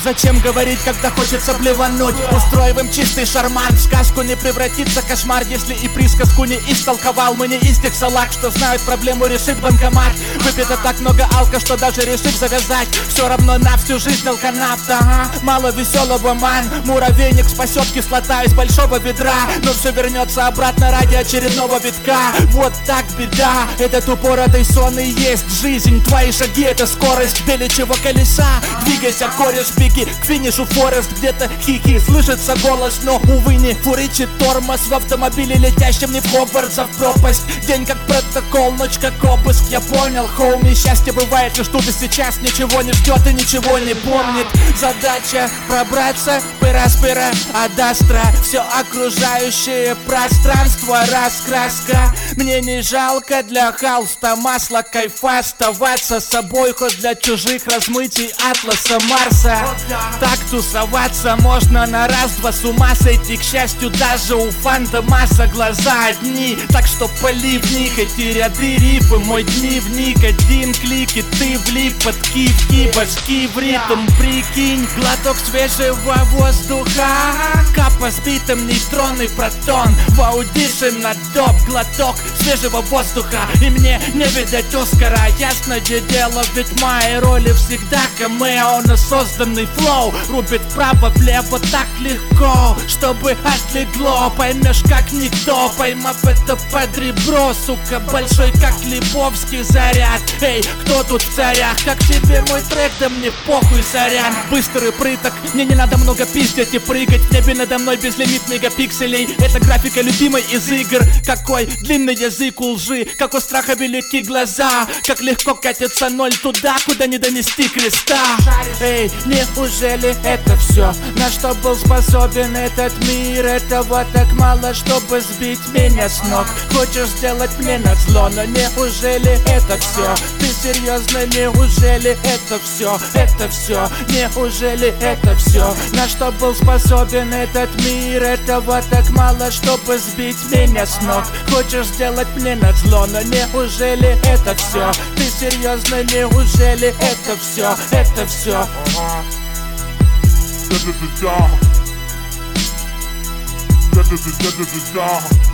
Зачем говорить, когда хочется блевануть? Устроим им чистый шарман. В сказку не превратится кошмар, если и присказку не истолковал. Мы не из тех салаг, что знают, проблему решит банкомат. Выпито так много алка, что даже решив завязать, все равно на всю жизнь алканавт. Ага, мало веселого, ман. Муравейник спасет кислота из большого ведра, но все вернется обратно ради очередного витка. Вот так беда, этот упоротый сон и есть жизнь. Твои шаги — это скорость беличьего колеса. Двигайся, кореш, беги к финишу, Форест. Где-то хихи, слышится голос, но, увы, не фуричит тормоз в автомобиле, летящем не в Хогвартс, а в пропасть. День как протокол, ночь как обыск. Я понял, хоуми, счастье бывает лишь тут и сейчас. Ничего не ждет и ничего не помнит. Задача пробраться, пыра с пыра, от астра. Все окружающее пространство, раскраска. Мне не жалко для холста масла, кайфа, оставаться собой хоть для чужих размытий атласа Марса. Так тусоваться можно на раз-два, с ума сойти, к счастью, даже у фантомаса глаза одни. Так что поливни эти ряды рифы, мой дневник, один клик и ты влип под кивки, башки в ритм, прикинь. Глоток свежего воздуха, капа сбитым нейтронный протон, в аудишн на доп, глоток свежего воздуха. И мне не видать Оскара, ясное дело, ведь мои роли всегда камео. На созданный флоу рубит вправо-влево так легко, чтобы отлегло. Поймешь как никто, поймав это под ребро, сука, большой как Лебовский заряд. Эй, кто тут в царях? Как тебе мой трек? Да мне похуй, сорян. Быстрый прыток, мне не надо много пиздить и прыгать. В небе надо мной безлимит мегапикселей. Это графика любимой из игр. Какой длинный язык у лжи, как у страха велики глаза. Как легко катится ноль туда, куда не донести креста. Эй, неужели это все, на что был способен этот мир? Этого так мало, чтобы сбить меня с ног. Хочешь сделать мне назло, но неужели это все? Ты серьезно, неужели это все? Это все, неужели это все, на что был способен этот мир? Этого так мало, чтобы сбить меня с ног. Хочешь сделать мне назло, но неужели это все? Ты серьезно, неужели это все? Это все. Da da da da.